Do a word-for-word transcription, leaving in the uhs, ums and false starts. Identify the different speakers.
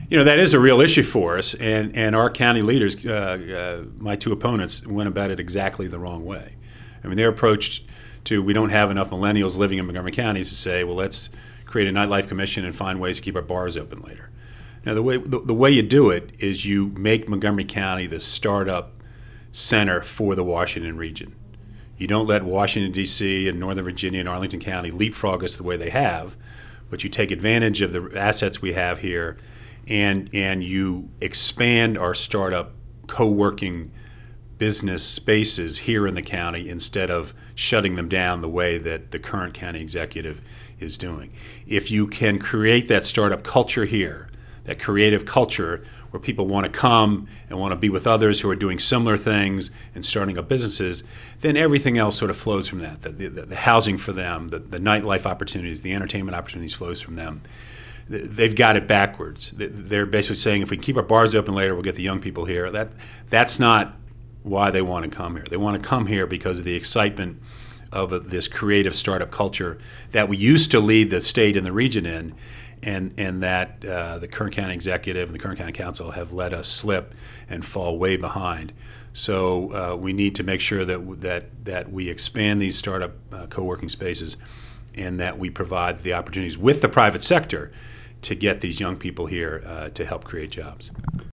Speaker 1: You know, that is a real issue for us, and, and our county leaders, uh, uh, my two opponents, went about it exactly the wrong way. I mean, their approach to we don't have enough millennials living in Montgomery County is to say, well, let's create a nightlife commission and find ways to keep our bars open later. Now, the way the, the way you do it is you make Montgomery County the startup center for the Washington region. You don't let Washington, D C and Northern Virginia and Arlington County leapfrog us the way they have, but you take advantage of the assets we have here, and and you expand our startup co-working business spaces here in the county instead of shutting them down the way that the current county executive is doing. If you can create that startup culture here, that creative culture where people want to come and want to be with others who are doing similar things and starting up businesses, then everything else sort of flows from that. The, the, the housing for them, the, the nightlife opportunities, the entertainment opportunities flows from them. They've got it backwards. They're basically saying if we keep our bars open later, we'll get the young people here. That That's not why they want to come here. They want to come here because of the excitement of this creative startup culture that we used to lead the state and the region in, and and that uh, the Kern County Executive and the Kern County Council have let us slip and fall way behind. So uh, we need to make sure that that that we expand these startup uh, co-working spaces, and that we provide the opportunities with the private sector to get these young people here uh, to help create jobs.